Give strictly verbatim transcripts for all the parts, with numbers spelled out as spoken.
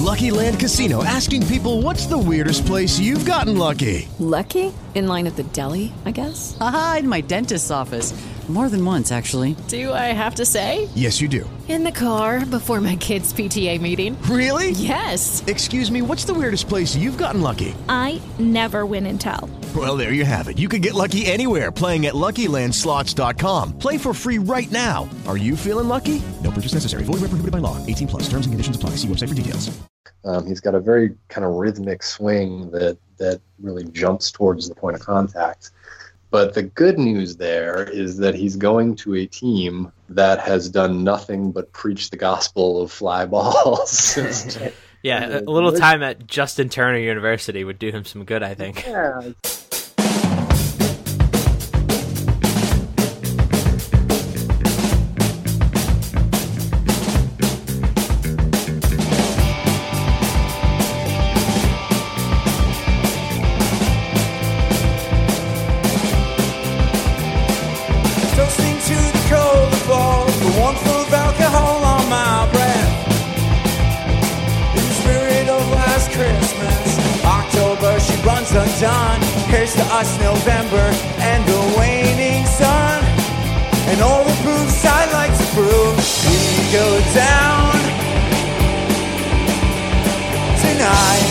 Lucky Land Casino, asking people, what's the weirdest place you've gotten lucky? Lucky? In line at the deli, I guess? Aha, in my dentist's office. More than once, actually. Do I have to say? Yes, you do. In the car before my kids' P T A meeting. Really? Yes. Excuse me, what's the weirdest place you've gotten lucky? I never win and tell. Well, there you have it. You can get lucky anywhere, playing at Lucky Land Slots dot com. Play for free right now. Are you feeling lucky? No purchase necessary. Void where prohibited by law. eighteen plus. Terms and conditions apply. See website for details. Um, he's got a very kind of rhythmic swing that that really jumps towards the point of contact. But the good news there is that he's going to a team that has done nothing but preach the gospel of fly balls. Yeah, a little time at Justin Turner University would do him some good, I think. Yeah. Undone. Here's to us, November and the waning sun, and all the proofs I like to prove. We go down tonight.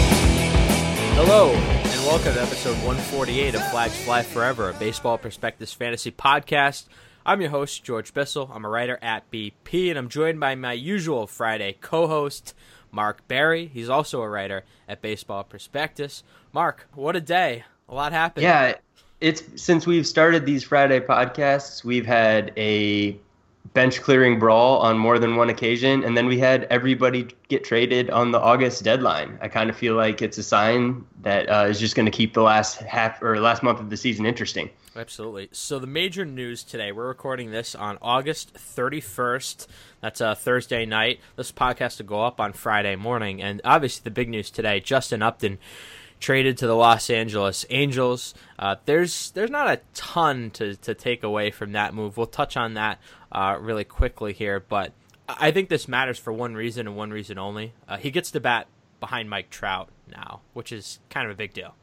Hello, and welcome to episode one forty-eight of Flags Fly Forever, a Baseball Prospectus Fantasy Podcast. I'm your host, George Bissell. I'm a writer at B P, and I'm joined by my usual Friday co-host, Mark Barry. He's also a writer at Baseball Prospectus. Mark, what a day. A lot happened. Yeah, it's since we've started these Friday podcasts, we've had a bench clearing brawl on more than one occasion, and then we had everybody get traded on the August deadline. I kind of feel like it's a sign that uh, is just going to keep the last half or last month of the season interesting. Absolutely. So the major news today, we're recording this on August thirty-first. That's a Thursday night. This podcast will go up on Friday morning. And obviously the big news today, Justin Upton traded to the Los Angeles Angels. Uh, there's there's not a ton to, to take away from that move. We'll touch on that uh, really quickly here. But I think this matters for one reason and one reason only. Uh, he gets to bat behind Mike Trout now, which is kind of a big deal.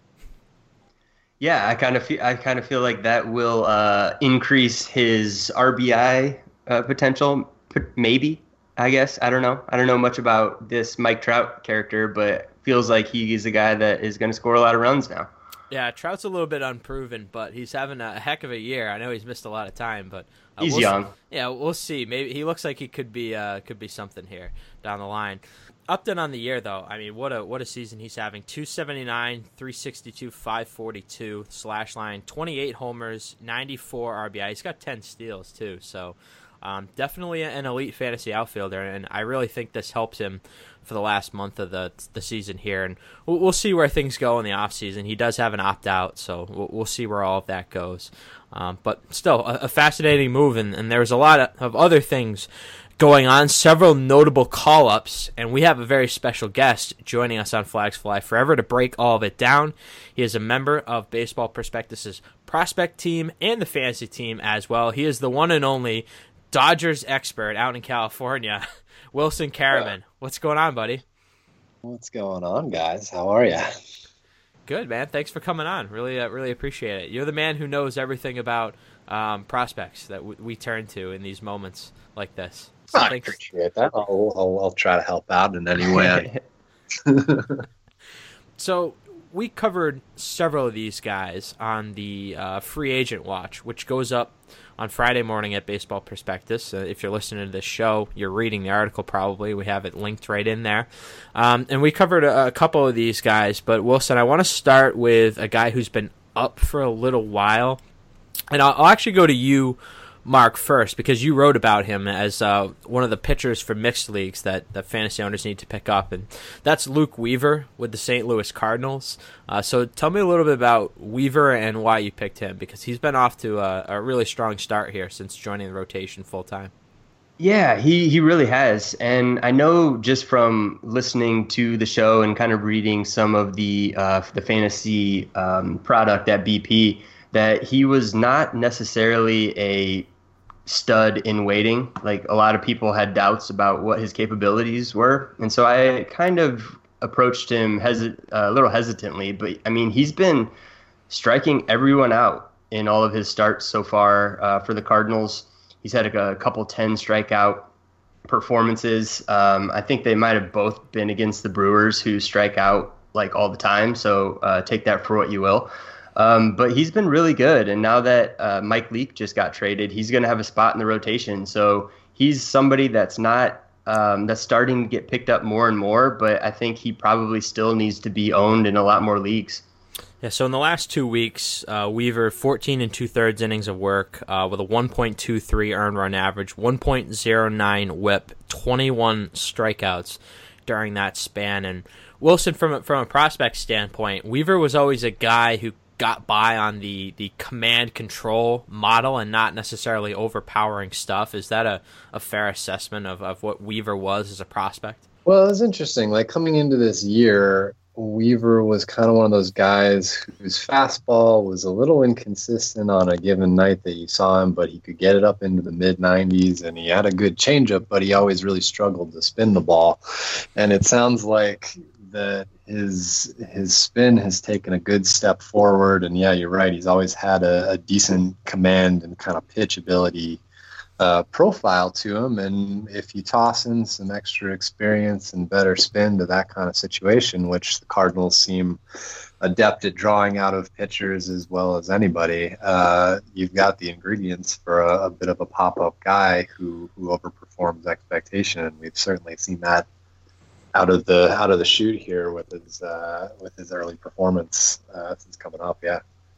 Yeah, I kind of feel, I kind of feel like that will uh, increase his R B I uh, potential. Maybe, I guess. I don't know. I don't know much about this Mike Trout character, but feels like he's a guy that is going to score a lot of runs now. Yeah, Trout's a little bit unproven, but he's having a heck of a year. I know he's missed a lot of time, but uh, he's we'll young. See. Yeah, we'll see. Maybe he looks like he could be uh, could be something here down the line. Upton on the year, though, I mean, what a what a season he's having. two seventy-nine, three sixty-two, five forty-two, slash line, twenty-eight homers, ninety-four R B I. He's got ten steals, too. So um, definitely an elite fantasy outfielder, and I really think this helps him for the last month of the the season here. And we'll, we'll see where things go in the offseason. He does have an opt-out, so we'll, we'll see where all of that goes. Um, but still, a, a fascinating move, and, and there's a lot of, of other things going on, several notable call-ups, and we have a very special guest joining us on Flags Fly Forever to break all of it down. He is a member of Baseball Prospectus's prospect team and the fantasy team as well. He is the one and only Dodgers expert out in California, Wilson Karaman. What's going on, buddy? What's going on, guys? How are you? Good, man. Thanks for coming on. Really, uh, really appreciate it. You're the man who knows everything about um, prospects that w- we turn to in these moments like this. So I thanks. appreciate that. I'll, I'll, I'll try to help out in any way. So we covered several of these guys on the uh, free agent watch, which goes up on Friday morning at Baseball Prospectus. Uh, if you're listening to this show, you're reading the article probably. We have it linked right in there. Um, and we covered a, a couple of these guys, but Wilson, I want to start with a guy who's been up for a little while. And I'll, I'll actually go to you, Mark, first, because you wrote about him as uh, one of the pitchers for mixed leagues that, that fantasy owners need to pick up, and that's Luke Weaver with the Saint Louis Cardinals. Uh, so tell me a little bit about Weaver and why you picked him, because he's been off to a, a really strong start here since joining the rotation full-time. Yeah, he, he really has. And I know just from listening to the show and kind of reading some of the uh, the fantasy um, product at B P that he was not necessarily a stud in waiting. Like, a lot of people had doubts about what his capabilities were. And so I kind of approached him hesi- uh, a little hesitantly. But, I mean, he's been striking everyone out in all of his starts so far uh, for the Cardinals. He's had a, a couple ten strikeout performances. Um, I think they might have both been against the Brewers, who strike out like all the time. So uh, take that for what you will. Um, but he's been really good. And now that uh, Mike Leake just got traded, he's going to have a spot in the rotation. So he's somebody that's not um, that's starting to get picked up more and more. But I think he probably still needs to be owned in a lot more leagues. Yeah, so in the last two weeks, uh, Weaver, fourteen and two-thirds innings of work uh, with a one point two three earned run average, one point oh nine whip, twenty-one strikeouts during that span. And Wilson, from a, from a prospect standpoint, Weaver was always a guy who got by on the, the command control model and not necessarily overpowering stuff. Is that a, a fair assessment of, of what Weaver was as a prospect? Well, it's interesting. Like, coming into this year, Weaver was kind of one of those guys whose fastball was a little inconsistent on a given night that you saw him, but he could get it up into the mid nineties, and he had a good changeup, but he always really struggled to spin the ball. And it sounds like that his his spin has taken a good step forward. And yeah, you're right. He's always had a, a decent command and kind of pitch ability Uh, profile to him, and if you toss in some extra experience and better spin to that kind of situation, which the Cardinals seem adept at drawing out of pitchers as well as anybody, uh, you've got the ingredients for a, a bit of a pop-up guy who, who overperforms expectation, and we've certainly seen that out of the out of the chute here with his uh, with his early performance uh, since coming up. Yeah.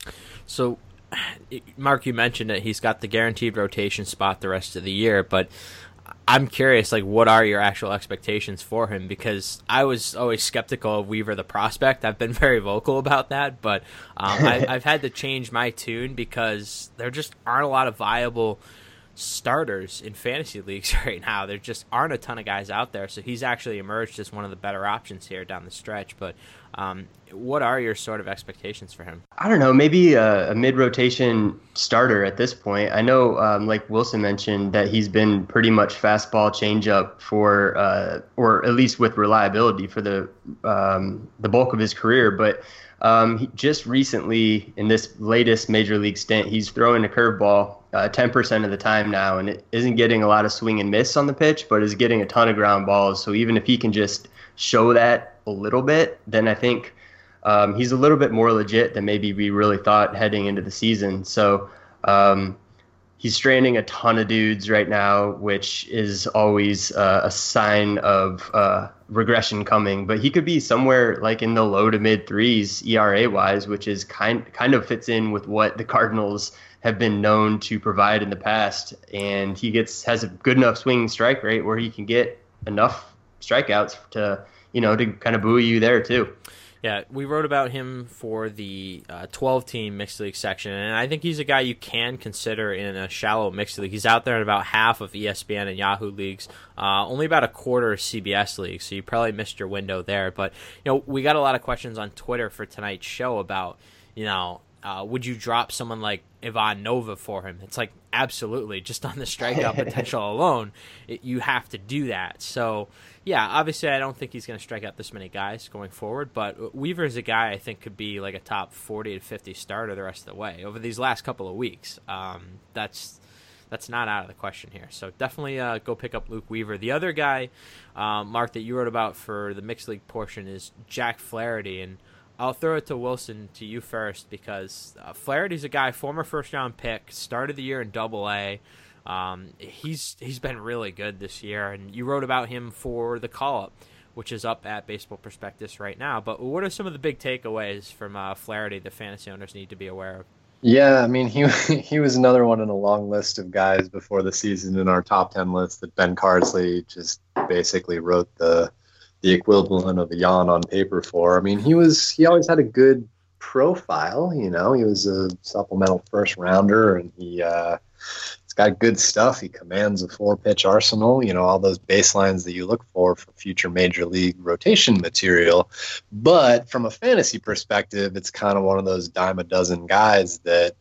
So, Mark, you mentioned that he's got the guaranteed rotation spot the rest of the year, but I'm curious, like, what are your actual expectations for him? Because I was always skeptical of Weaver the prospect. I've been very vocal about that, but um, I, I've had to change my tune because there just aren't a lot of viable starters in fantasy leagues right now. There just aren't a ton of guys out there, so he's actually emerged as one of the better options here down the stretch. But um, what are your sort of expectations for him? I don't know, maybe a, a mid-rotation starter at this point. I know, um, like Wilson mentioned, that he's been pretty much fastball changeup for, uh, or at least with reliability for the um, the bulk of his career. But um, he, just recently, in this latest major league stint, he's throwing a curveball uh, ten percent of the time now, and it isn't getting a lot of swing and miss on the pitch, but is getting a ton of ground balls. So even if he can just show that a little bit, then I think um, he's a little bit more legit than maybe we really thought heading into the season. So um, he's stranding a ton of dudes right now, which is always uh, a sign of uh, regression coming. But he could be somewhere like in the low to mid threes E R A wise, which is kind kind of fits in with what the Cardinals have been known to provide in the past. And he gets has a good enough swinging strike rate where he can get enough strikeouts to, you know, to kind of buoy you there too. Yeah, we wrote about him for the uh, twelve-team mixed league section, and I think he's a guy you can consider in a shallow mixed league. He's out there in about half of E S P N and Yahoo leagues, uh, only about a quarter of C B S leagues, so you probably missed your window there. But, you know, we got a lot of questions on Twitter for tonight's show about, you know, Uh, would you drop someone like Ivan Nova for him? It's like, absolutely. Just on the strikeout potential alone, it, you have to do that. So, yeah, obviously I don't think he's going to strike out this many guys going forward, but Weaver is a guy I think could be like a top forty to fifty starter the rest of the way over these last couple of weeks. Um, that's that's not out of the question here. So definitely uh, go pick up Luke Weaver. The other guy, um, Mark, that you wrote about for the mixed league portion is Jack Flaherty, and I'll throw it to Wilson, to you first, because uh, Flaherty's a guy, former first-round pick, started the year in Double A. Um, he's he's been really good this year, and you wrote about him for the call-up, which is up at Baseball Prospectus right now. But what are some of the big takeaways from uh, Flaherty that fantasy owners need to be aware of? Yeah, I mean, he he was another one in a long list of guys before the season in our top ten list that Ben Carsley just basically wrote the the equivalent of a yawn on paper for. I mean, he was he always had a good profile, you know. He was a supplemental first rounder, and he uh, he's got good stuff. He commands a four pitch arsenal, you know, all those baselines that you look for for future major league rotation material. But from a fantasy perspective, it's kind of one of those dime a dozen guys that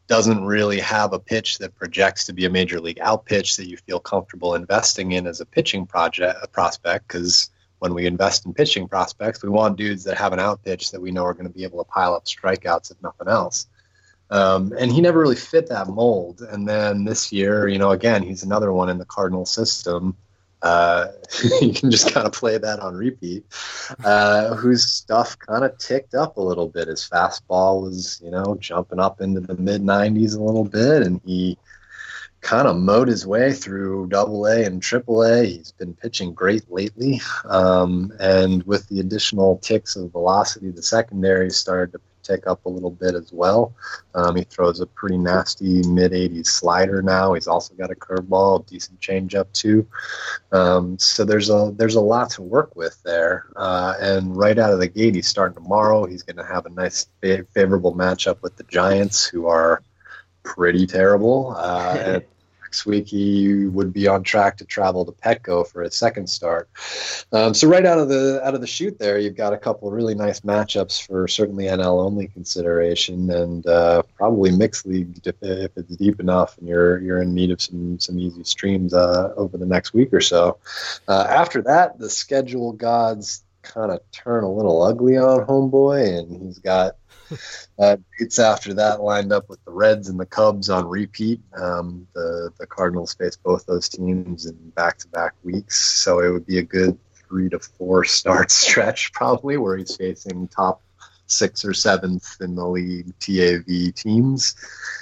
doesn't really have a pitch that projects to be a major league out pitch that you feel comfortable investing in as a pitching project, a prospect, because when we invest in pitching prospects, we want dudes that have an out pitch that we know are going to be able to pile up strikeouts, if nothing else. Um, and he never really fit that mold. And then this year, you know, again, he's another one in the Cardinal system. Uh, you can just kind of play that on repeat, uh, whose stuff kind of ticked up a little bit. His fastball was, you know, jumping up into the mid nineties a little bit, and he kind of mowed his way through double A and triple A. He's been pitching great lately. Um, and with the additional ticks of velocity, the secondary started to tick up a little bit as well. Um, he throws a pretty nasty mid eighties slider now. He's also got a curveball, a decent changeup too. Um, so there's a there's a lot to work with there. Uh, and right out of the gate, he's starting tomorrow. He's going to have a nice fa- favorable matchup with the Giants, who are pretty terrible. Uh, and next week he would be on track to travel to Petco for his second start. Um, so right out of the out of the chute there, you've got a couple of really nice matchups for certainly N L only consideration, and uh, probably mixed league if, if it's deep enough and you're you're in need of some some easy streams uh, over the next week or so. Uh, after that, the schedule gods kind of turn a little ugly on homeboy, and he's got Uh, dates after that lined up with the Reds and the Cubs on repeat. Um, the the Cardinals face both those teams in back-to-back weeks, so it would be a good three to four start stretch probably, where he's facing top six or seventh in the league T A V teams,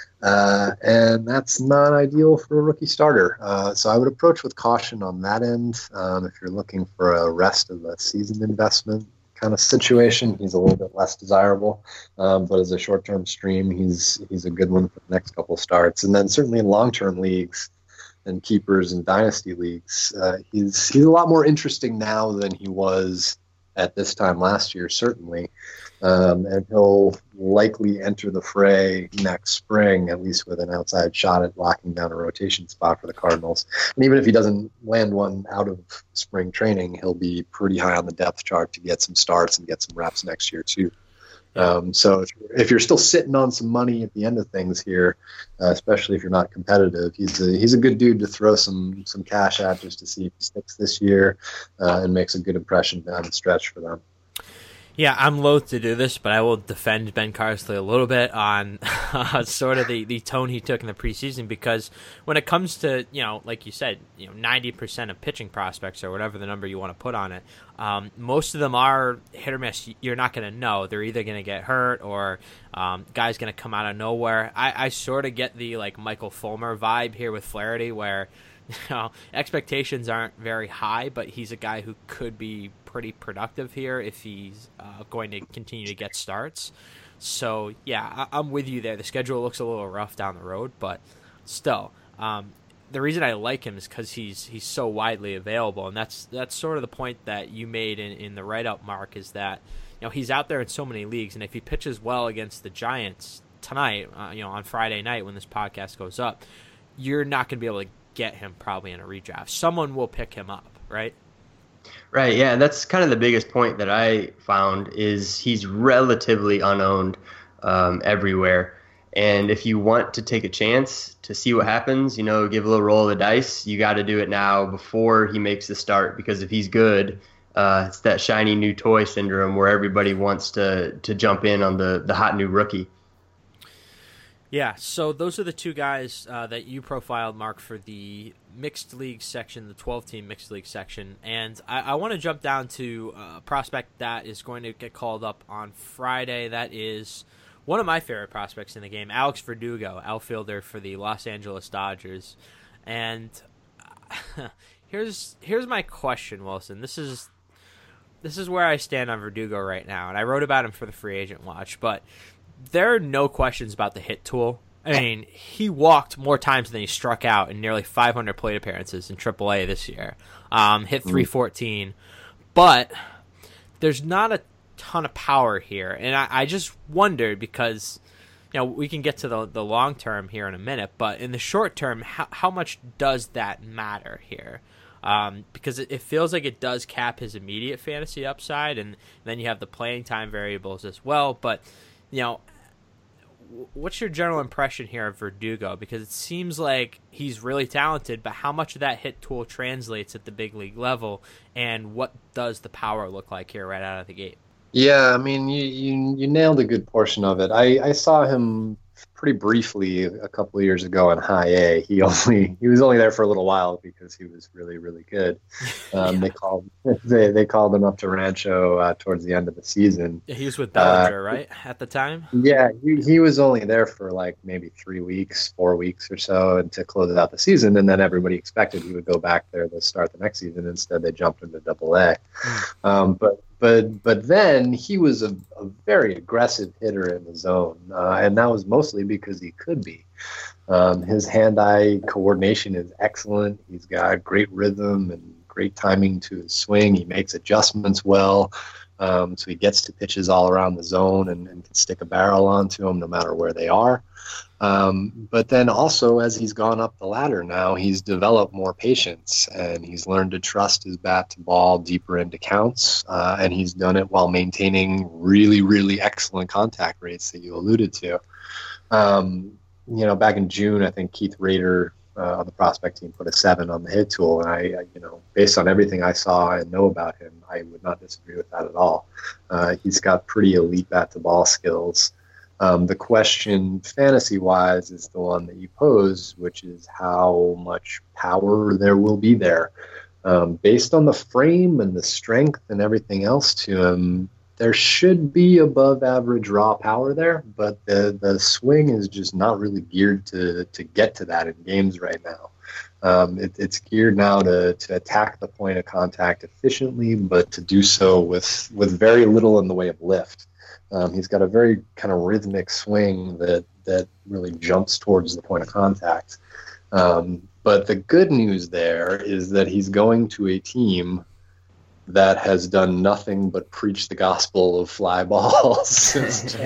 uh, and that's not ideal for a rookie starter. Uh, so I would approach with caution on that end. Um, if you're looking for a rest of the season investment kind of situation, he's a little bit less desirable, um, but as a short-term stream, he's he's a good one for the next couple of starts. And then certainly in long-term leagues and keepers and dynasty leagues, uh, he's he's a lot more interesting now than he was at this time last year, certainly. Um, and he'll likely enter the fray next spring, at least with an outside shot at locking down a rotation spot for the Cardinals. And even if he doesn't land one out of spring training, he'll be pretty high on the depth chart to get some starts and get some reps next year too. Um, so if, if you're still sitting on some money at the end of things here, uh, especially if you're not competitive, he's a, he's a good dude to throw some, some cash at just to see if he sticks this year uh, and makes a good impression down the stretch for them. Yeah, I'm loath to do this, but I will defend Ben Carsley a little bit on uh, sort of the, the tone he took in the preseason, because when it comes to, you know, like you said, you know, ninety percent of pitching prospects or whatever the number you want to put on it, um, most of them are hit or miss. You're not going to know. They're either going to get hurt or um, guy's going to come out of nowhere. I, I sort of get the, like, Michael Fulmer vibe here with Flaherty, where, you know, expectations aren't very high, but he's a guy who could be pretty productive here if he's uh, going to continue to get starts. So, yeah, I- I'm with you there. The schedule looks a little rough down the road, but still, um, the reason I like him is because he's he's so widely available, and that's that's sort of the point that you made in, in the write-up, Mark, is that, you know, he's out there in so many leagues, and if he pitches well against the Giants tonight, uh, you know, on Friday night when this podcast goes up, you're not going to be able to get him probably in a redraft. Someone will pick him up, right? Right, yeah, that's kind of the biggest point that I found is he's relatively unowned um, everywhere. And if you want to take a chance to see what happens, you know, give a little roll of the dice, you got to do it now before he makes the start, because if he's good, uh, it's that shiny new toy syndrome where everybody wants to to jump in on the, the hot new rookie. Yeah, so those are the two guys uh, that you profiled, Mark, for the mixed league section, the twelve-team mixed league section. And I, I want to jump down to a prospect that is going to get called up on Friday. That is one of my favorite prospects in the game, Alex Verdugo, outfielder for the Los Angeles Dodgers. And uh, here's here's my question, Wilson. This is this is where I stand on Verdugo right now, and I wrote about him for the Free Agent Watch, but there are no questions about the hit tool. I mean, he walked more times than he struck out in nearly five hundred plate appearances in triple A this year. Um, hit three fourteen. But there's not a ton of power here. And I, I just wondered because, you know, we can get to the, the long term here in a minute. But in the short term, how, how much does that matter here? Um, because it, it feels like it does cap his immediate fantasy upside. And then you have the playing time variables as well. But, you know, what's your general impression here of Verdugo? Because it seems like he's really talented, but how much of that hit tool translates at the big league level, and what does the power look like here right out of the gate? Yeah, I mean, you, you, you nailed a good portion of it. I, I saw him pretty briefly a couple of years ago in high A. He only he was only there for a little while because he was really, really good. Um, yeah. They called they they called him up to Rancho uh, towards the end of the season. Yeah, he was with Bellinger, uh, right, at the time? Yeah, he, he was only there for like maybe three weeks, four weeks or so, and to close out the season. And then everybody expected he would go back there to start the next season. Instead, they jumped into Double A. Um, but But but then he was a, a very aggressive hitter in the zone, uh, and that was mostly because he could be. Um, his hand-eye coordination is excellent. He's got great rhythm and great timing to his swing. He makes adjustments well, um, so he gets to pitches all around the zone and, and can stick a barrel onto them no matter where they are. Um, but then also, as he's gone up the ladder now, he's developed more patience, and he's learned to trust his bat to ball deeper into counts, uh, and he's done it while maintaining really, really excellent contact rates that you alluded to. Um, you know, back in June, I think Keith Rader uh, on the prospect team put a seven on the hit tool, and I, I, you know, based on everything I saw and know about him, I would not disagree with that at all. Uh, he's got pretty elite bat to ball skills. Um, the question, fantasy-wise, is the one that you pose, which is how much power there will be there. Um, based on the frame and the strength and everything else to him, there should be above-average raw power there, but the, the swing is just not really geared to, to get to that in games right now. Um, it, it's geared now to, to attack the point of contact efficiently, but to do so with, with very little in the way of lift. Um, he's got a very kind of rhythmic swing that, that really jumps towards the point of contact. Um, but the good news there is that he's going to a team that has done nothing but preach the gospel of fly balls.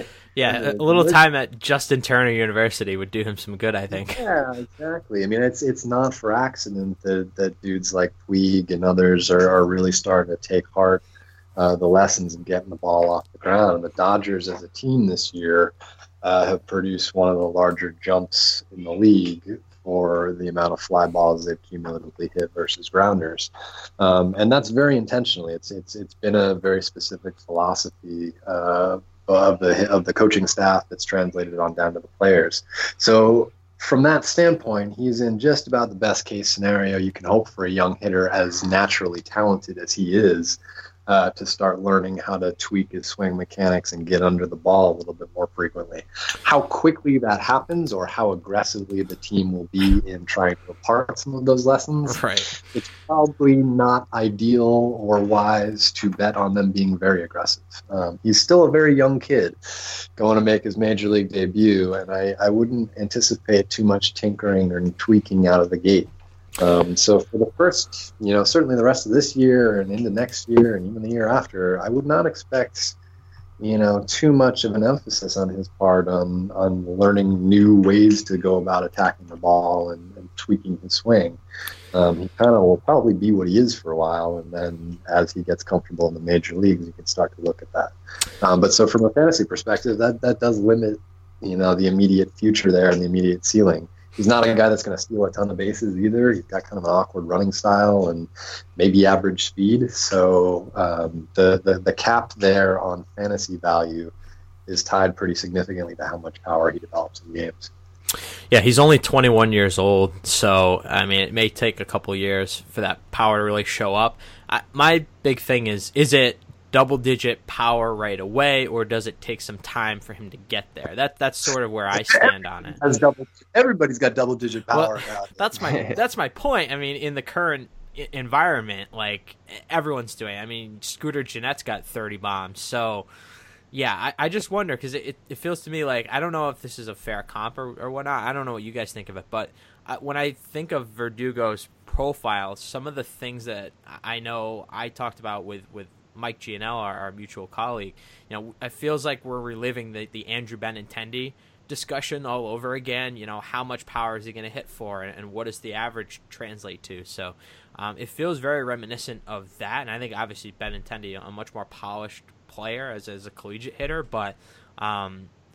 Yeah, a little time at Justin Turner University would do him some good, I think. Yeah, exactly. I mean, it's it's not for accident that, that dudes like Puig and others are, are really starting to take heart Uh, the lessons of getting the ball off the ground. The Dodgers as a team this year uh, have produced one of the larger jumps in the league for the amount of fly balls they've cumulatively hit versus grounders. Um, and that's very intentionally. It's it's it's been a very specific philosophy uh, of the of the coaching staff that's translated on down to the players. So from that standpoint, he's in just about the best case scenario you can hope for a young hitter as naturally talented as he is. Uh, to start learning how to tweak his swing mechanics and get under the ball a little bit more frequently. How quickly that happens or how aggressively the team will be in trying to impart some of those lessons, right. It's probably not ideal or wise to bet on them being very aggressive. Um, he's still a very young kid going to make his major league debut, and I, I wouldn't anticipate too much tinkering or tweaking out of the gate. Um, so for the first, you know, certainly the rest of this year and into next year and even the year after, I would not expect, you know, too much of an emphasis on his part on, on learning new ways to go about attacking the ball and, and tweaking his swing. Um, he kind of will probably be what he is for a while, and then as he gets comfortable in the major leagues, you can start to look at that. Um, but so from a fantasy perspective, that, that does limit, you know, the immediate future there and the immediate ceiling. He's not a guy that's going to steal a ton of bases either. He's got kind of an awkward running style and maybe average speed. So um, the, the the cap there on fantasy value is tied pretty significantly to how much power he develops in games. Yeah, he's only twenty-one years old, so I mean, it may take a couple years for that power to really show up. I, my big thing is, is it double-digit power right away, or does it take some time for him to get there? That that's sort of where I stand on it. Has double, everybody's got double-digit power. Well, that's my that's my point. I mean, in the current I- environment, like everyone's doing. I mean, Scooter Gennett's got thirty bombs. So, yeah, I, I just wonder because it, it, it feels to me like I don't know if this is a fair comp or, or whatnot. I don't know what you guys think of it, but I, when I think of Verdugo's profile, some of the things that I know I talked about with with Mike Gianella, our, our mutual colleague, you know, it feels like we're reliving the, the Andrew Benintendi discussion all over again. You know, how much power is he going to hit for, and, and what does the average translate to? So um, it feels very reminiscent of that, and I think obviously Benintendi, a much more polished player as, as a collegiate hitter, but um,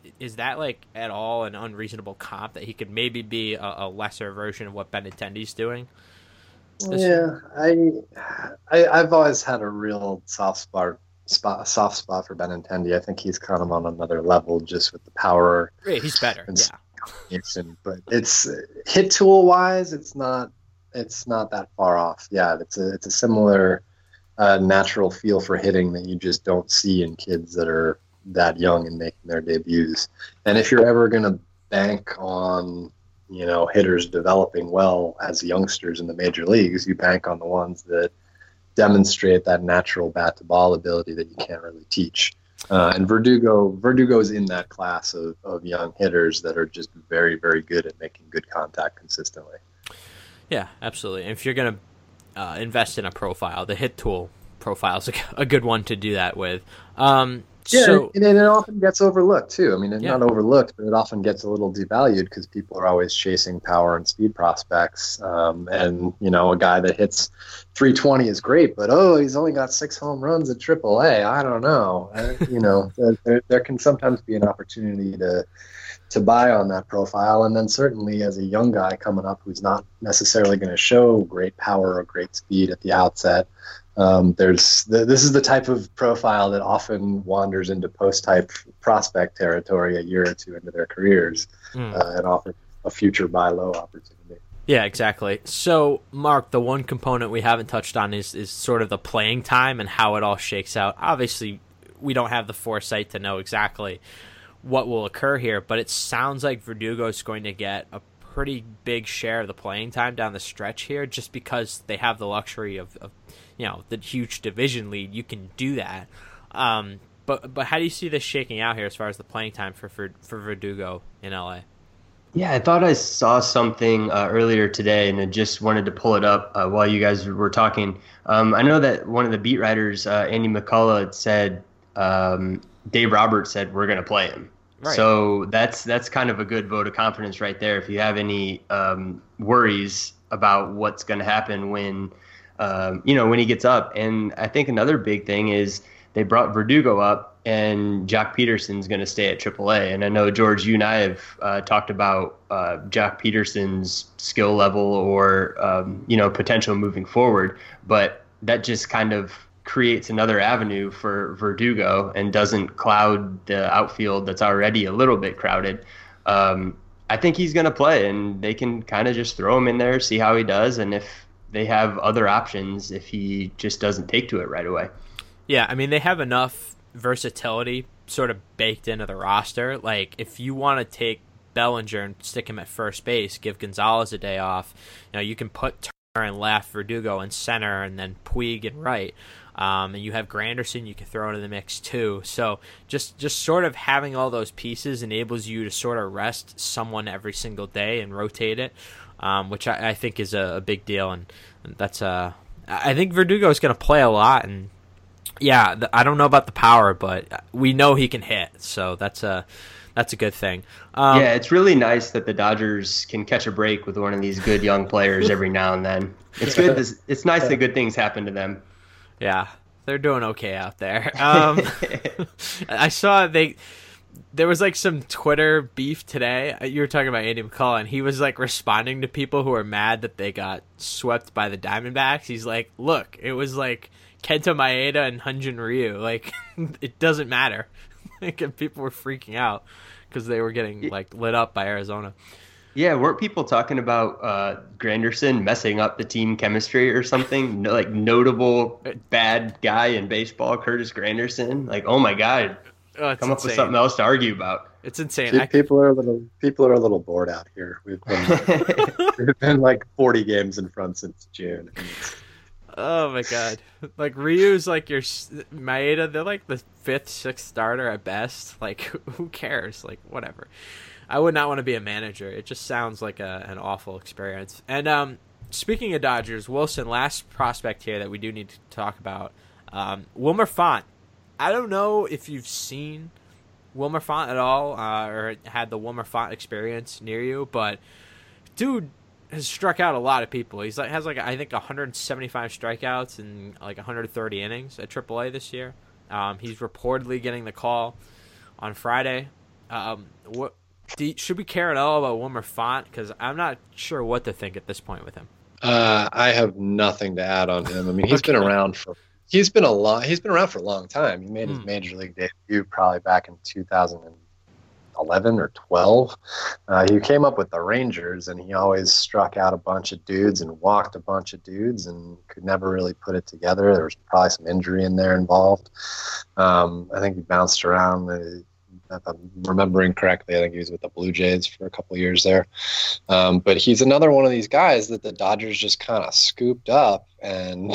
is that like at all an unreasonable comp that he could maybe be a, a lesser version of what Benintendi's doing? Yeah, I, I I've always had a real soft spot spot soft spot for Benintendi. I think he's kind of on another level just with the power. Yeah, he's better. And Yeah, but it's hit tool wise, it's not it's not that far off. Yeah, it's a it's a similar uh, natural feel for hitting that you just don't see in kids that are that young and making their debuts. And if you're ever going to bank on, you know, hitters developing well as youngsters in the major leagues, you bank on the ones that demonstrate that natural bat to ball ability that you can't really teach. Uh, and Verdugo, Verdugo's in that class of, of young hitters that are just very, very good at making good contact consistently. Yeah, absolutely. And if you're going to uh, invest in a profile, the hit tool profile is a, a good one to do that with. Um, Yeah, so, and it often gets overlooked too. I mean, it's Yeah. not overlooked, but it often gets a little devalued because people are always chasing power and speed prospects. Um, and you know, a guy that hits three twenty is great, but oh, he's only got six home runs at triple A. I don't know. Uh, you know, there, there can sometimes be an opportunity to to buy on that profile, and then certainly as a young guy coming up who's not necessarily going to show great power or great speed at the outset. Um, there's the, this is the type of profile that often wanders into post-type prospect territory a year or two into their careers mm. uh, and offers a future buy low opportunity. Yeah, exactly. So, Mark, the one component we haven't touched on is, is sort of the playing time and how it all shakes out. Obviously, we don't have the foresight to know exactly what will occur here, but it sounds like Verdugo is going to get a pretty big share of the playing time down the stretch here just because they have the luxury of, of you know, the huge division lead. You can do that. Um, but but how do you see this shaking out here as far as the playing time for for, for Verdugo in L A? Yeah, I thought I saw something uh, earlier today, and I just wanted to pull it up uh, while you guys were talking. Um, I know that one of the beat writers, uh, Andy McCullough, had said, um, Dave Roberts said, we're going to play him. Right. So that's that's kind of a good vote of confidence right there. If you have any um, worries about what's going to happen when, um, you know, when he gets up. And I think another big thing is they brought Verdugo up, and Jock Peterson's going to stay at triple A. And I know, George, you and I have uh, talked about uh, Jock Peterson's skill level or, um, you know, potential moving forward. But that just kind of creates another avenue for Verdugo and doesn't cloud the outfield that's already a little bit crowded. Um, I think he's going to play, and they can kind of just throw him in there, see how he does, and if they have other options, if he just doesn't take to it right away. Yeah, I mean, they have enough versatility sort of baked into the roster. Like, if you want to take Bellinger and stick him at first base, give Gonzalez a day off, you know, you can put Turner in left, Verdugo in center, and then Puig in right. Um, and you have Granderson you can throw into the mix too. So just just sort of having all those pieces enables you to sort of rest someone every single day and rotate it, um, which I, I think is a, a big deal. And, and that's uh, I think Verdugo is going to play a lot. And yeah, the, I don't know about the power, but we know he can hit. So that's a that's a good thing. Um, yeah, it's really nice that the Dodgers can catch a break with one of these good young players every now and then. It's good. To, it's nice that good things happen to them. Yeah, they're doing okay out there. Um, I saw they there was like some Twitter beef today. You were talking about Andy McCullough, and he was like responding to people who are mad that they got swept by the Diamondbacks. He's like, "Look, it was like Kenta Maeda and Hyun-Jin Ryu. Like, it doesn't matter." Like, and people were freaking out because they were getting like lit up by Arizona. Yeah, weren't people talking about uh, Granderson messing up the team chemistry or something? No, like, notable bad guy in baseball, Curtis Granderson. Like, oh my God, oh, come insane. up with something else to argue about. It's insane. See, I... people are a little people are a little bored out here. We've been we've been like forty games in front since June. Oh my God! Like, Ryu's like your Maeda. They're like the fifth, sixth starter at best. Like, who cares? Like, whatever. I would not want to be a manager. It just sounds like a, an awful experience. And um, speaking of Dodgers, Wilson, last prospect here that we do need to talk about, um, Wilmer Font. I don't know if you've seen Wilmer Font at all uh, or had the Wilmer Font experience near you, but dude has struck out a lot of people. He's like has like I think one hundred seventy-five strikeouts and like one hundred thirty innings at triple A this year. Um, he's reportedly getting the call on Friday. Um, what do you, should we care at all about Wilmer Font? Because I'm not sure what to think at this point with him. Uh, I have nothing to add on him. I mean, he's Okay. been around for he's been a long he's been around for a long time. He made his Mm. major league debut probably back in two thousand eleven or twelve. Uh, he came up with the Rangers, and he always struck out a bunch of dudes and walked a bunch of dudes, and could never really put it together. There was probably some injury in there involved. Um, I think he bounced around. The, if I'm remembering correctly, I think he was with the Blue Jays for a couple of years there. Um, but he's another one of these guys that the Dodgers just kind of scooped up and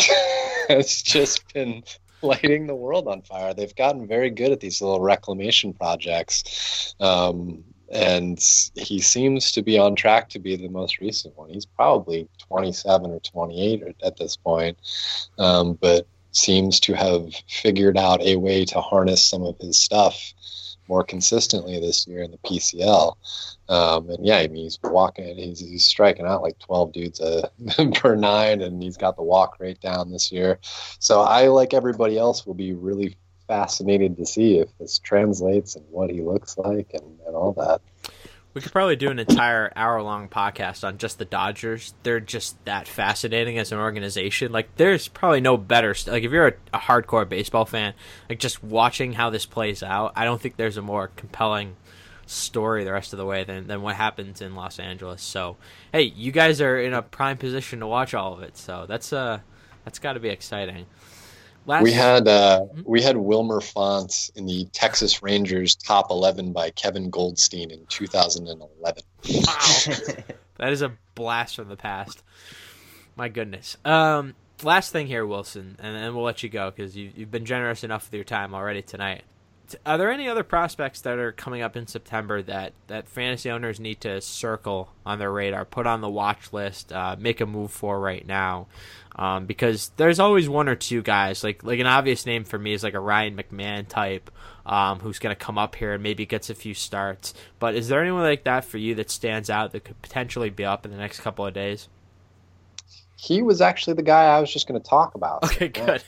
has just been lighting the world on fire. They've gotten very good at these little reclamation projects. Um, and he seems to be on track to be the most recent one. He's probably twenty-seven or twenty-eight at this point, um, but seems to have figured out a way to harness some of his stuff more consistently this year in the P C L. Um, and yeah, I mean, he's walking, he's, he's striking out like twelve dudes uh, per nine, and he's got the walk rate down this year. So I, like everybody else, will be really fascinated to see if this translates and what he looks like and, and all that. We could probably do an entire hour-long podcast on just the Dodgers. They're just that fascinating as an organization. Like, there's probably no better st- like if you're a, a hardcore baseball fan, like just watching how this plays out, I don't think there's a more compelling story the rest of the way than, than what happens in Los Angeles. So, hey, you guys are in a prime position to watch all of it. So that's uh that's got to be exciting. Last... We had uh, we had Wilmer Font in the Texas Rangers top eleven by Kevin Goldstein in two thousand eleven. Wow. That is a blast from the past. My goodness. Um, last thing here, Wilson, and then we'll let you go because you, you've been generous enough with your time already tonight. Are there any other prospects that are coming up in September that, that fantasy owners need to circle on their radar, put on the watch list, uh, make a move for right now? Um, because there's always one or two guys, like like an obvious name for me is like a Ryan McMahon type, um, who's going to come up here and maybe gets a few starts. But is there anyone like that for you that stands out that could potentially be up in the next couple of days? He was actually the guy I was just going to talk about. Okay, good.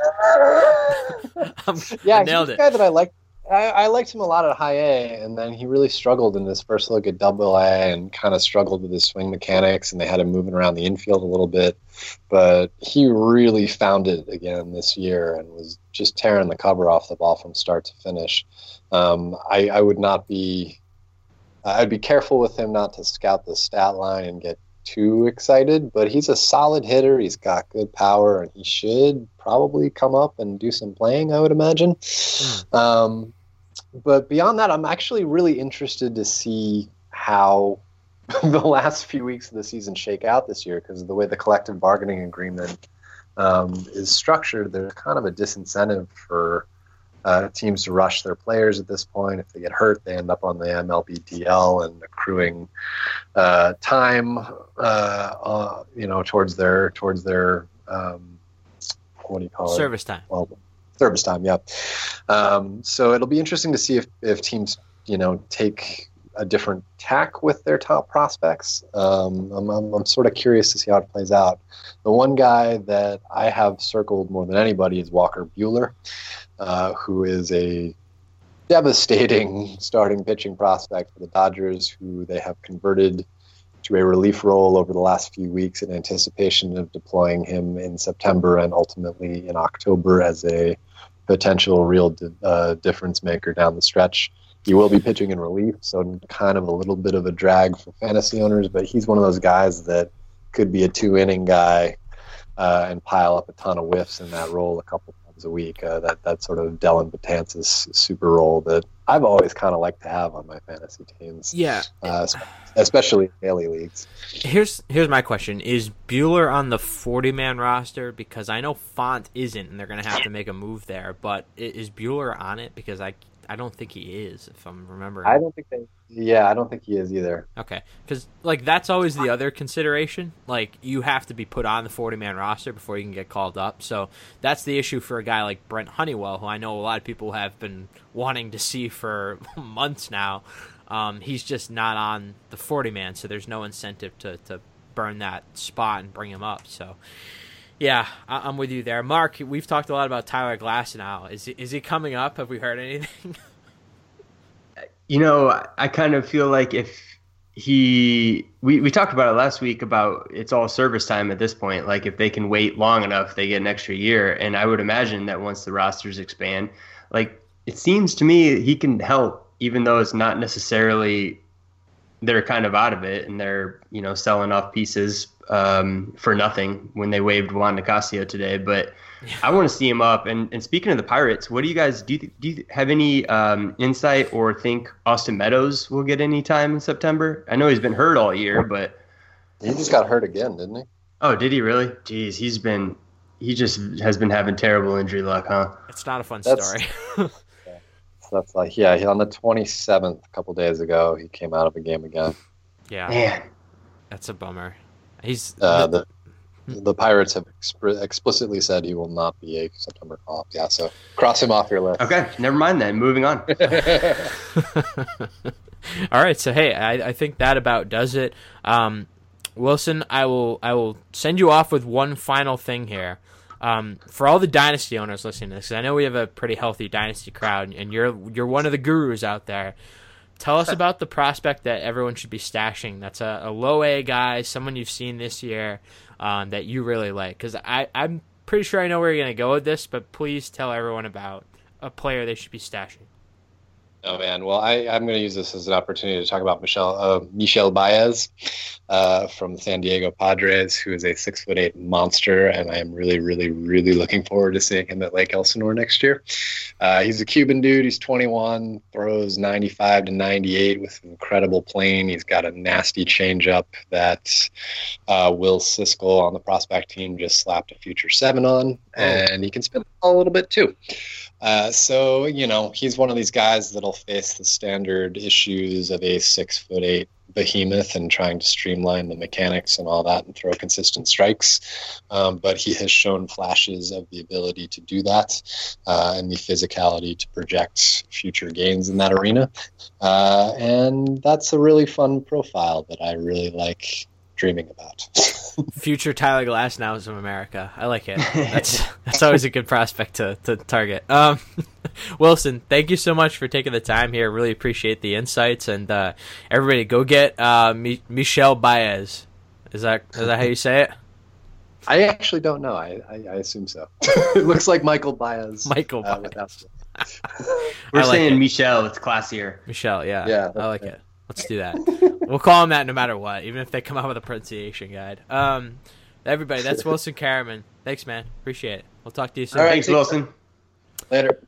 I'm, yeah, I nailed he's it. the guy that I liked. I, I liked him a lot at high A, and then he really struggled in his first look at double A and kind of struggled with his swing mechanics, and they had him moving around the infield a little bit. But he really found it again this year and was just tearing the cover off the ball from start to finish. Um, I, I would not be – I'd be careful with him not to scout the stat line and get too excited, but he's a solid hitter. He's got good power, and he should probably come up and do some playing, I would imagine. Mm. Um, but beyond that, I'm actually really interested to see how the last few weeks of the season shake out this year, because of the way the collective bargaining agreement um, is structured, there's kind of a disincentive for Uh, teams to rush their players at this point. If they get hurt, they end up on the M L B D L and accruing uh, time, uh, uh, you know, towards their towards their um, what do you call it? Service time. Well, service time. Yeah. Um, so it'll be interesting to see if if teams, you know, take a different tack with their top prospects. Um, I'm, I'm, I'm sort of curious to see how it plays out. The one guy that I have circled more than anybody is Walker Buehler, uh, who is a devastating starting pitching prospect for the Dodgers, who they have converted to a relief role over the last few weeks in anticipation of deploying him in September and ultimately in October as a potential real di- uh, difference maker down the stretch. He will be pitching in relief, so kind of a little bit of a drag for fantasy owners, but he's one of those guys that could be a two-inning guy uh, and pile up a ton of whiffs in that role a couple times a week. Uh, that that sort of Dellin Betances super role that I've always kind of liked to have on my fantasy teams. Yeah, uh, especially in daily leagues. Here's here's my question: is Buehler on the forty-man roster? Because I know Font isn't, and they're going to have to make a move there. But is Buehler on it? Because I. I don't think he is, if I'm remembering. I don't think they. Yeah, I don't think he is either. Okay, because like that's always the other consideration. Like you have to be put on the forty-man roster before you can get called up. So that's the issue for a guy like Brent Honeywell, who I know a lot of people have been wanting to see for months now. Um, he's just not on the forty-man, so there's no incentive to to burn that spot and bring him up. So. Yeah, I'm with you there. Mark, we've talked a lot about Tyler Glasnow. Is he, is he coming up? Have we heard anything? You know, I kind of feel like if he, we, we talked about it last week about it's all service time at this point. Like if they can wait long enough, they get an extra year. And I would imagine that once the rosters expand, like it seems to me he can help, even though it's not necessarily they're kind of out of it and they're, you know, selling off pieces um, for nothing when they waived Juan Nicasio today. But yeah. I want to see him up. And, and speaking of the Pirates, what do you guys do? You, do you have any um, insight or think Austin Meadows will get any time in September? I know he's been hurt all year, but he just got hurt again, didn't he? Oh, did he really? Jeez, he's been he just has been having terrible injury luck, huh? It's not a fun That's, story. yeah. So that's like yeah, on the twenty-seventh, a couple days ago, he came out of a game again. Yeah, man, that's a bummer. He's uh, the the Pirates have exp- explicitly said he will not be a September call-up. Yeah, so cross him off your list. Okay, never mind then. Moving on. All right, so hey, I, I think that about does it. Um, Wilson, I will I will send you off with one final thing here. Um, for all the dynasty owners listening to this, 'cause I know we have a pretty healthy dynasty crowd, and you're you're one of the gurus out there. Tell us about the prospect that everyone should be stashing. That's a, a low A guy, someone you've seen this year um, that you really like. Because I'm pretty sure I know where you're going to go with this, but please tell everyone about a player they should be stashing. Oh, man. Well, I, I'm going to use this as an opportunity to talk about Michel, uh, Michel Baez uh, from the San Diego Padres, who is a six foot eight monster, and I am really, really, really looking forward to seeing him at Lake Elsinore next year. Uh, he's a Cuban dude. He's twenty-one, throws ninety-five to ninety-eight with an incredible plane. He's got a nasty changeup that uh, Will Siskel on the prospect team just slapped a future seven on, and he can spin the ball a little bit too. Uh, so, you know, he's one of these guys that'll face the standard issues of a six foot eight behemoth and trying to streamline the mechanics and all that and throw consistent strikes. Um, but he has shown flashes of the ability to do that uh, and the physicality to project future gains in that arena. Uh, and that's a really fun profile that I really like dreaming about. Future Tyler Glasnow of America. I like it. That's that's always a good prospect to, to target. Um, Wilson, thank you so much for taking the time here. Really appreciate the insights. And uh, everybody, go get uh, Mi- Michel Baez. Is that is that how you say it? I actually don't know. I, I, I assume so. It looks like Michael Baez. Michael uh, Baez. We're like saying it. Michel. It's classier. Michel, yeah. Yeah, I like it. it. Let's do that. We'll call him that no matter what, even if they come out with a pronunciation guide. Um, everybody, that's Wilson Karaman. Thanks, man. Appreciate it. We'll talk to you soon. All right, thanks, Wilson. Later.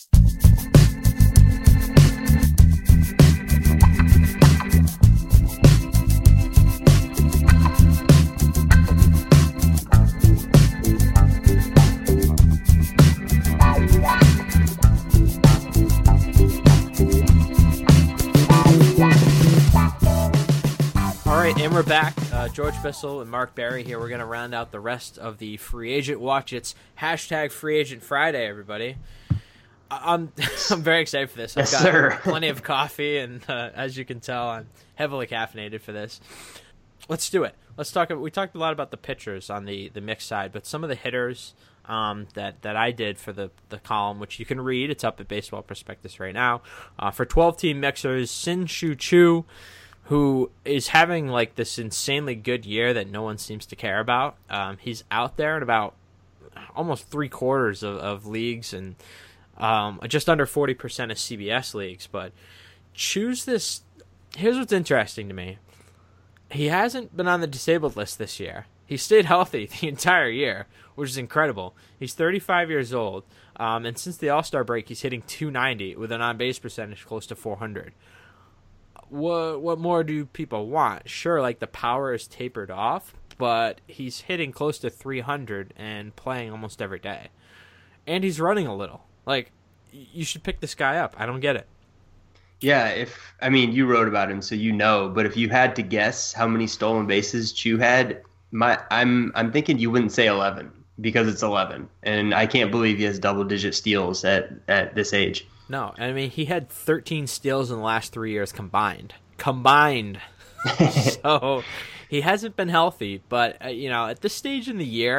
And we're back. Uh, George Bissell and Mark Barry here. We're going to round out the rest of the free agent watch. It's hashtag Free Agent Friday, everybody. I'm I'm very excited for this. I've yes, got sir. plenty of coffee, and uh, as you can tell, I'm heavily caffeinated for this. Let's do it. Let's talk. We talked a lot about the pitchers on the, the mixed side, but some of the hitters um, that, that I did for the, the column, which you can read. It's up at Baseball Prospectus right now. Uh, for twelve-team mixers, Shin-Soo Choo, who is having like this insanely good year that no one seems to care about. Um, he's out there in about almost three quarters of, of leagues and um, just under forty percent of C B S leagues. But choose this. Here's what's interesting to me. He hasn't been on the disabled list this year. He stayed healthy the entire year, which is incredible. He's thirty-five years old, um, and since the All-Star break, he's hitting two ninety with an on-base percentage close to four hundred. What what more do people want? Sure, like the power is tapered off, but he's hitting close to three hundred and playing almost every day. And he's running a little. Like, you should pick this guy up. I don't get it. Yeah, if I mean, you wrote about him, so you know. But if you had to guess how many stolen bases Choo had, my I'm I'm thinking you wouldn't say eleven because it's eleven, and I can't believe he has double-digit steals at at this age. No, I mean, he had thirteen steals in the last three years combined. Combined. So he hasn't been healthy, but, uh, you know, at this stage in the year,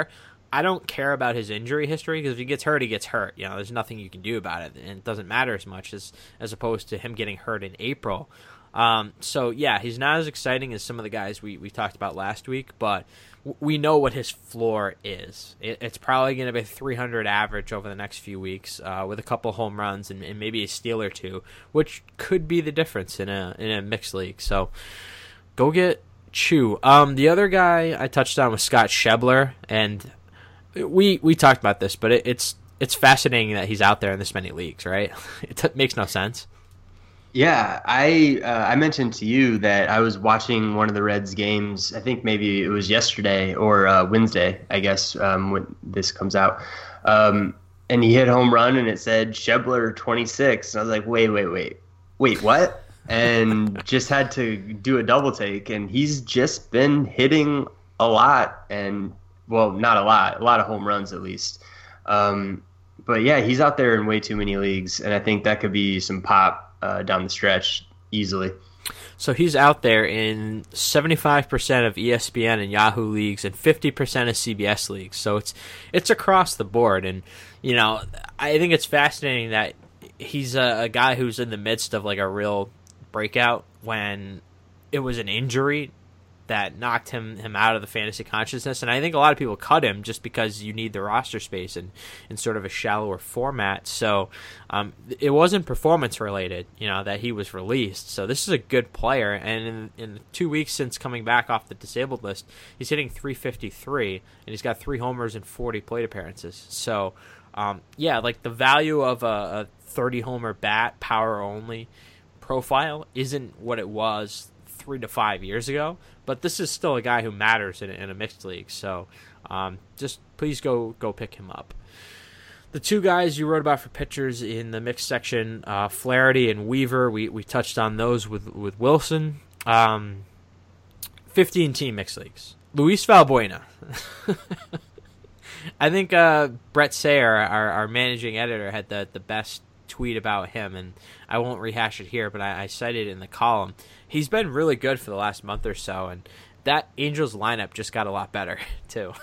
I don't care about his injury history, because if he gets hurt, he gets hurt. You know, there's nothing you can do about it, and it doesn't matter as much as as opposed to him getting hurt in April. Um, so yeah, he's not as exciting as some of the guys we, we talked about last week, but w- we know what his floor is. It, it's probably going to be three hundred average over the next few weeks, uh, with a couple home runs and, and maybe a steal or two, which could be the difference in a in a mixed league. So go get Chew. Um, the other guy I touched on was Scott Schebler, and we we talked about this, but it, it's it's fascinating that he's out there in this many leagues, right? It t- makes no sense. Yeah, I uh, I mentioned to you that I was watching one of the Reds games. I think maybe it was yesterday or uh, Wednesday, I guess, um, when this comes out. Um, and he hit a home run, and it said Schebler twenty-six. And I was like, wait, wait, wait, wait, what? And just had to do a double take. And he's just been hitting a lot, and well, not a lot, a lot of home runs at least. Um, but yeah, he's out there in way too many leagues, and I think that could be some pop Uh, down the stretch easily. So he's out there in seventy-five percent of E S P N and Yahoo leagues and fifty percent of C B S leagues. So it's it's across the board. And, you know, I think it's fascinating that he's a, a guy who's in the midst of like a real breakout when it was an injury that knocked him, him out of the fantasy consciousness. And I think a lot of people cut him just because you need the roster space in, in sort of a shallower format. So um, it wasn't performance related, you know, that he was released. So this is a good player. And in, in the two weeks since coming back off the disabled list, he's hitting three fifty-three, and he's got three homers and forty plate appearances. So um, yeah, like the value of a, a thirty homer bat, power only profile isn't what it was three to five years ago, but this is still a guy who matters in, in a mixed league. So um, just please go go pick him up. The two guys you wrote about for pitchers in the mixed section, uh, Flaherty and Weaver, we, we touched on those with, with Wilson. Um, fifteen-team mixed leagues. Luis Valbuena. I think uh, Brett Sayer, our, our managing editor, had the, the best tweet about him, and I won't rehash it here, but I, I cited it in the column. He's been really good for the last month or so, and that Angels lineup just got a lot better too.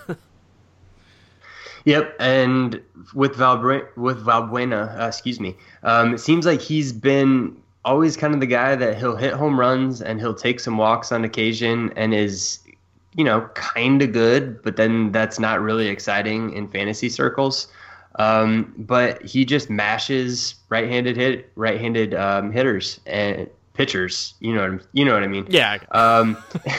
Yep, and with Valbuena, with Valbuena, uh, excuse me, um, it seems like he's been always kind of the guy that he'll hit home runs and he'll take some walks on occasion and is, you know, kind of good, but then that's not really exciting in fantasy circles. Um, but he just mashes right-handed hit, right-handed um, hitters and pitchers. You know what I'm, you know what I mean? Yeah. Um,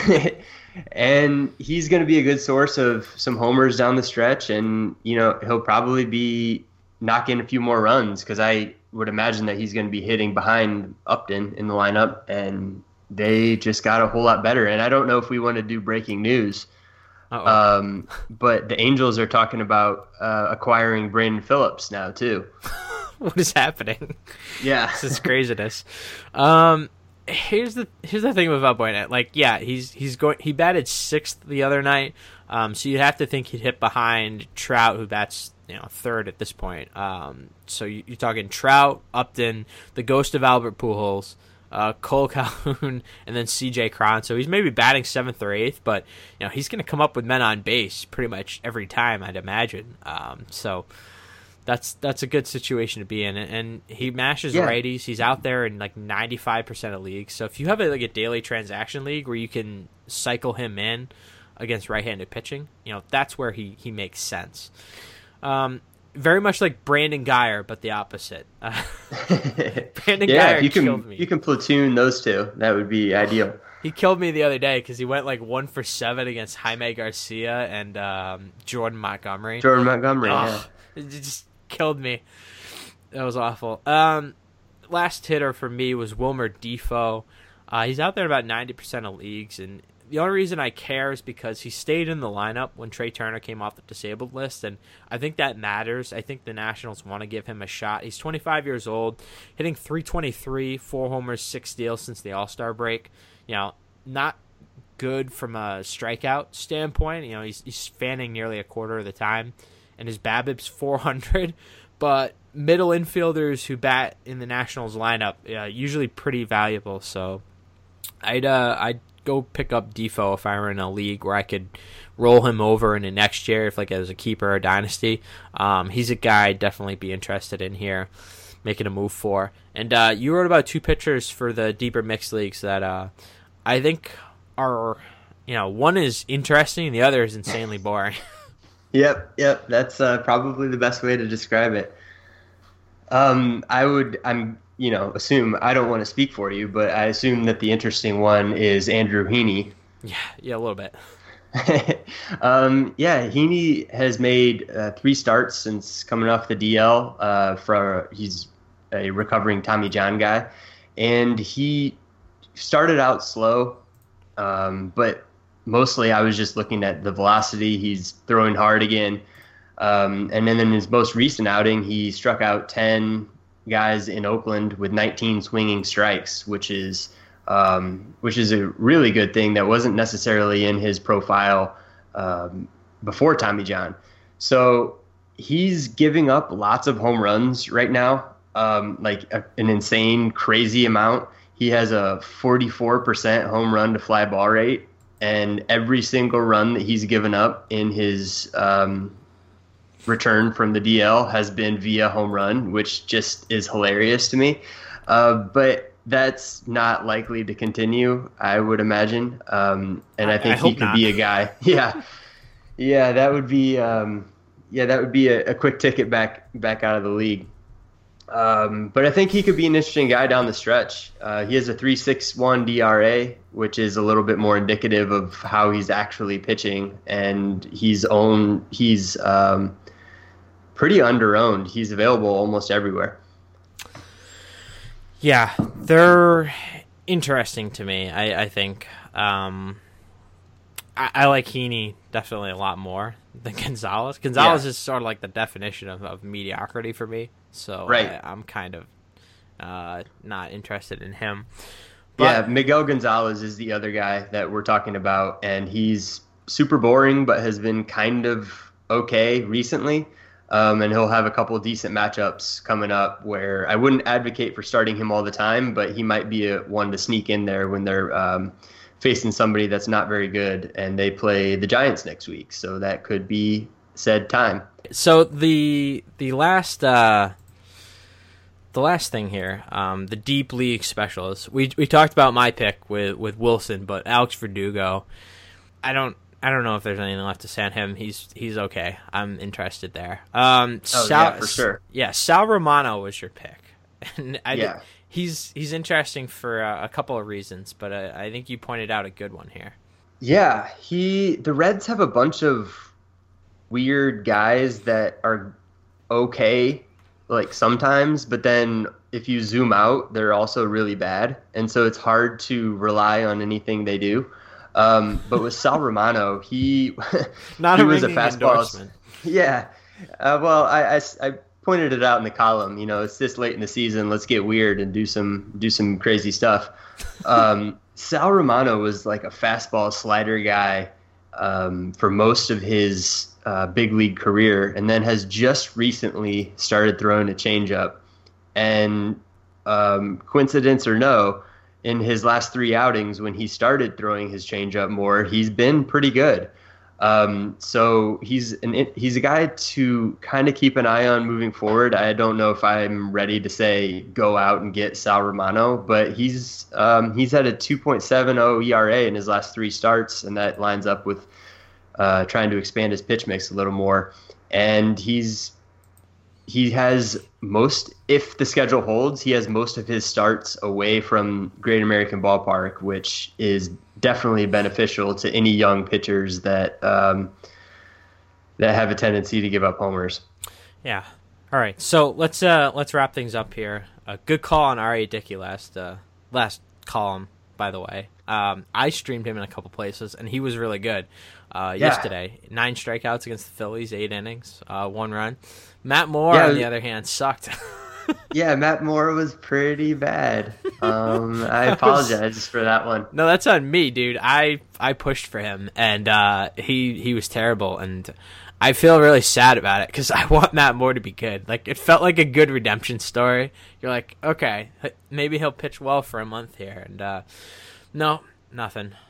and he's going to be a good source of some homers down the stretch, and you know he'll probably be knocking a few more runs because I would imagine that he's going to be hitting behind Upton in the lineup, and they just got a whole lot better. And I don't know if we want to do breaking news. Uh-oh. Um, but the Angels are talking about uh, acquiring Brandon Phillips now too. What is happening? Yeah, this is craziness. Um, here's the here's the thing with Valbuena. Like, yeah, he's he's going. He batted sixth the other night. Um, so you'd have to think he'd hit behind Trout, who bats you know third at this point. Um, so you, you're talking Trout, Upton, the ghost of Albert Pujols, Uh, Cole Calhoun, and then C J Cron. So he's maybe batting seventh or eighth, but you know he's going to come up with men on base pretty much every time, I'd imagine. Um, so that's that's a good situation to be in, and, and he mashes yeah. righties. He's out there in like ninety-five percent of leagues. So if you have a, like a daily transaction league where you can cycle him in against right-handed pitching, you know that's where he he makes sense. Um, Very much like Brandon Guyer, but the opposite. Uh, Brandon yeah, Guyer you can, killed me. You can platoon those two. That would be ideal. He killed me the other day because he went like one for seven against Jaime Garcia and um, Jordan Montgomery. Jordan Montgomery, oh, yeah. It just killed me. That was awful. Um, last hitter for me was Wilmer Defoe. Uh, he's out there in about ninety percent of leagues, and the only reason I care is because he stayed in the lineup when Trey Turner came off the disabled list, and I think that matters. I think the Nationals want to give him a shot. He's twenty-five years old, hitting three twenty-three, four homers, six steals since the All-Star break. You know, not good from a strikeout standpoint. You know, he's, he's fanning nearly a quarter of the time, and his BABIP's four hundred, but middle infielders who bat in the Nationals lineup uh, usually pretty valuable. So I'd uh, I'd go pick up Defoe if I were in a league where I could roll him over in the next year, if like as a keeper or dynasty. Um, he's a guy I'd definitely be interested in here, making a move for. And uh, you wrote about two pitchers for the deeper mixed leagues that uh, I think are, you know, one is interesting and the other is insanely boring. Yep, yep. That's uh, probably the best way to describe it. Um, I would, I'm, you know, assume, I don't want to speak for you, but I assume that the interesting one is Andrew Heaney. Yeah, yeah, a little bit. um, yeah, Heaney has made uh, three starts since coming off the D L. Uh, for he's a recovering Tommy John guy, and he started out slow, um, but mostly I was just looking at the velocity. He's throwing hard again. Um, and then in his most recent outing, he struck out ten guys in Oakland with nineteen swinging strikes, which is um, which is a really good thing that wasn't necessarily in his profile um, before Tommy John. So he's giving up lots of home runs right now, um, like a, an insane, crazy amount. He has a forty-four percent home run to fly ball rate. And every single run that he's given up in his um, return from the D L has been via home run, which just is hilarious to me. Uh, but that's not likely to continue, I would imagine. Um, and I think I he could not. be a guy. Yeah, yeah, that would be um, yeah, that would be a, a quick ticket back back out of the league. Um, but I think he could be an interesting guy down the stretch. Uh, he has a three point six one D R A, which is a little bit more indicative of how he's actually pitching. And he's own, he's um, pretty underowned. He's available almost everywhere. Yeah, they're interesting to me, I, I think. Um, I, I like Heaney definitely a lot more than Gonzalez. Gonzalez Yeah. is sort of like the definition of, of mediocrity for me. So Right. I, I'm kind of uh, not interested in him. Yeah, But, Miguel Gonzalez is the other guy that we're talking about, and he's super boring, but has been kind of okay recently. Um, and he'll have a couple of decent matchups coming up where I wouldn't advocate for starting him all the time, but he might be a one to sneak in there when they're um, facing somebody that's not very good, and they play the Giants next week. So that could be said time. So the the last uh, the last thing here, um, the deep league specialists. We we talked about my pick with, with Wilson, but Alex Verdugo, I don't I don't know if there's anything left to say on him. He's he's okay. I'm interested there. Um, Oh, Sal, yeah, for sure. Yeah, Sal Romano was your pick, and I Yeah. did, he's he's interesting for uh, a couple of reasons, but uh, I think you pointed out a good one here. Yeah, he the Reds have a bunch of weird guys that are okay, like sometimes, but then if you zoom out, they're also really bad, and so it's hard to rely on anything they do. Um, but with Sal Romano, he Not he a was a ringing fastball. endorsement. Yeah, uh, well, I, I, I pointed it out in the column. You know, it's this late in the season. Let's get weird and do some do some crazy stuff. Um, Sal Romano was like a fastball slider guy um, for most of his uh, big league career, and then has just recently started throwing a changeup. And um, coincidence or no, in his last three outings, when he started throwing his changeup more, he's been pretty good. Um, so he's an he's a guy to kind of keep an eye on moving forward. I don't know if I'm ready to say go out and get Sal Romano, but he's um, he's had a two point seven oh E R A in his last three starts, and that lines up with uh, trying to expand his pitch mix a little more. And he's he has most, if the schedule holds, he has most of his starts away from Great American Ballpark, which is definitely beneficial to any young pitchers that um, that have a tendency to give up homers. Yeah. All right. So let's uh let's wrap things up here. A good call on R A. Dickey last uh last column, by the way. Um, I streamed him in a couple places, and he was really good. Uh, Yeah. yesterday, nine strikeouts against the Phillies, eight innings, uh, one run. Matt Moore, Yeah. on the other hand, sucked. Yeah, Matt Moore was pretty bad. Um, I apologize for that one. No, that's on me, dude. I I pushed for him, and uh, he he was terrible, and I feel really sad about it because I want Matt Moore to be good. Like, it felt like a good redemption story. You're like, okay, maybe he'll pitch well for a month here, and uh, no, nothing.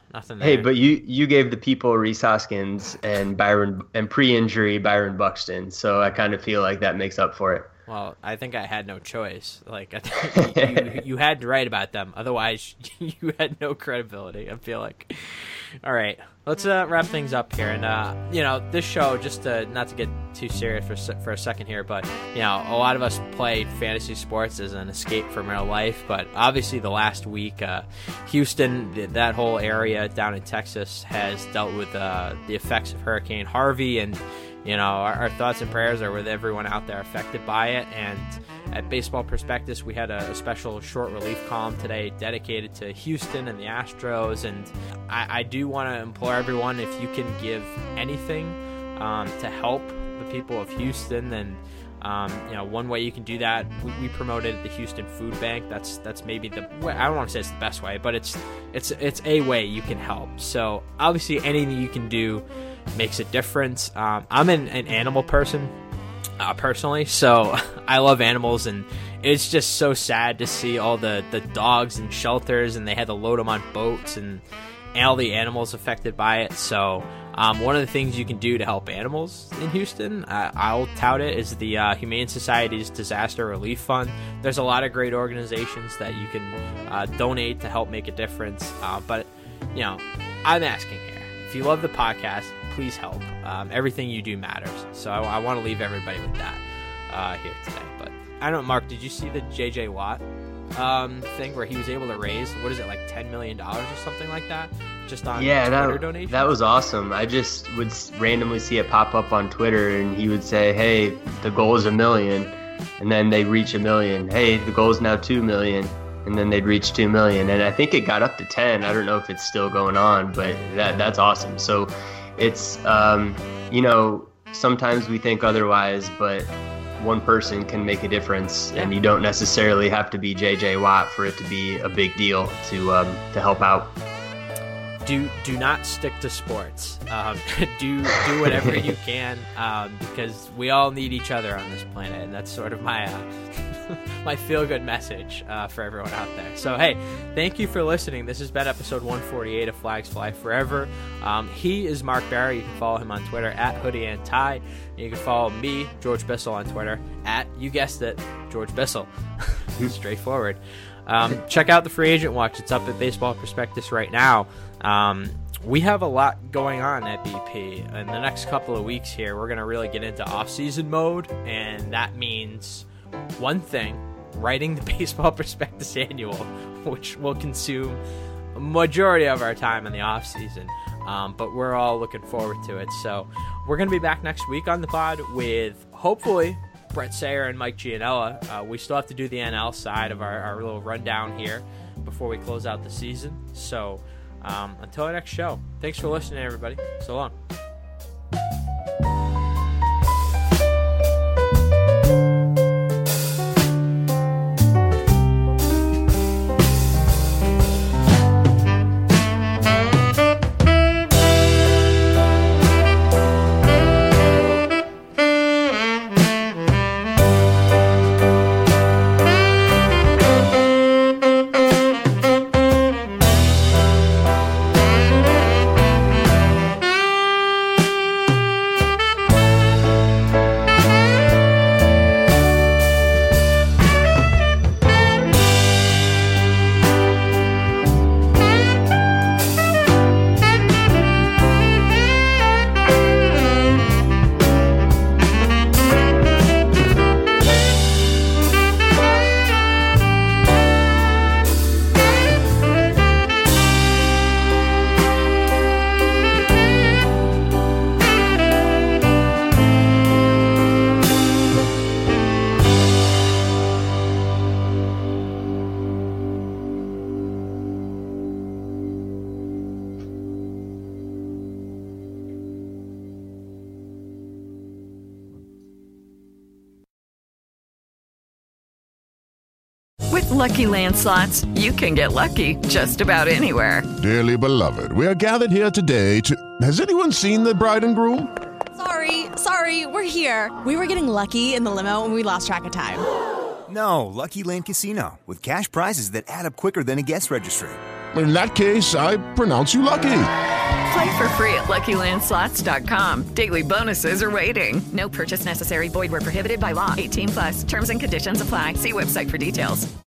nothing there. Hey, but you you gave the people Rhys Hoskins and Byron and pre-injury Byron Buxton, so I kind of feel like that makes up for it. Well, I think I had no choice. Like, I think you, you, you had to write about them. Otherwise, you had no credibility, I feel like. All right, let's uh, wrap things up here. And, uh, you know, this show, just to, not to get too serious for, for a second here, but, you know, a lot of us play fantasy sports as an escape from real life. But obviously the last week, uh, Houston, that whole area down in Texas, has dealt with uh, the effects of Hurricane Harvey. And, you know, our, our thoughts and prayers are with everyone out there affected by it. And at Baseball Prospectus, we had a, a special short relief column today dedicated to Houston and the Astros. And I, I do want to implore everyone, if you can give anything um, to help the people of Houston, then um, you know, one way you can do that, we, we promoted the Houston Food Bank. That's that's maybe the way, I don't want to say it's the best way, but it's it's it's a way you can help. So obviously anything you can do makes a difference. Um, I'm an, an animal person. Uh, personally, so I love animals, and it's just so sad to see all the, the dogs in shelters, and they had to load them on boats, and, and all the animals affected by it. So um, one of the things you can do to help animals in Houston, uh, I'll tout it, is the uh, Humane Society's Disaster Relief Fund. There's a lot of great organizations that you can uh, donate to help make a difference, uh, but you know, I'm asking here, if you love the podcast, please help. Um, everything you do matters. So I, I want to leave everybody with that uh, here today. But I don't know, Mark, did you see the J J Watt um, thing where he was able to raise, what is it, like ten million dollars or something like that? Just on yeah, Twitter that, donations? that was awesome. I just would randomly see it pop up on Twitter, and he would say, hey, the goal is a million. And then they reach a million. Hey, the goal is now two million. And then they'd reach two million. And I think it got up to ten. I don't know if it's still going on, but that that's awesome. So it's, um, you know, sometimes we think otherwise, but one person can make a difference, and you don't necessarily have to be J J Watt for it to be a big deal to um, to help out. Do do not stick to sports. Um, do do whatever you can, um, because we all need each other on this planet, and that's sort of my uh, my feel-good message uh, for everyone out there. So, hey, thank you for listening. This has been episode one forty-eight of Flags Fly Forever. Um, he is Mark Barry. You can follow him on Twitter, at Hoodie and Tie. You can follow me, George Bissell, on Twitter, at, you guessed it, George Bissell. Straightforward. Um, check out the Free Agent Watch. It's up at Baseball Prospectus right now. Um, we have a lot going on at B P. In the next couple of weeks here, we're going to really get into off-season mode, and that means one thing, writing the Baseball Prospectus Annual, which will consume a majority of our time in the off-season. Um, but we're all looking forward to it. So we're going to be back next week on the pod with, hopefully, Brett Sayer and Mike Gianella. Uh, we still have to do the N L side of our, our little rundown here before we close out the season. So um, until our next show, thanks for listening, everybody. So long. With Lucky Land Slots, you can get lucky just about anywhere. Dearly beloved, we are gathered here today to... Has anyone seen the bride and groom? Sorry, sorry, we're here. We were getting lucky in the limo and we lost track of time. No, Lucky Land Casino, with cash prizes that add up quicker than a guest registry. in that case, I pronounce you lucky. Play for free at Lucky Land Slots dot com. Daily bonuses are waiting. No purchase necessary. Void where prohibited by law. eighteen plus. Terms and conditions apply. See website for details.